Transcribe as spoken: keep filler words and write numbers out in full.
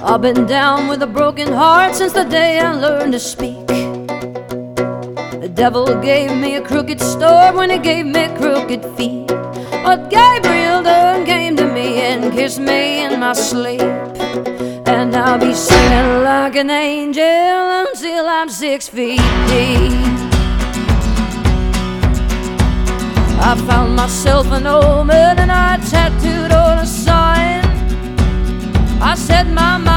I've been down with a broken heart since the day I learned to speak. The devil gave me a crooked start when he gave me crooked feet. But Gabriel done came to me and kissed me in my sleep. And I'll be singing like an angel until I'm six feet deep. I found myself an omen and I tattooed on a sign. I said my mind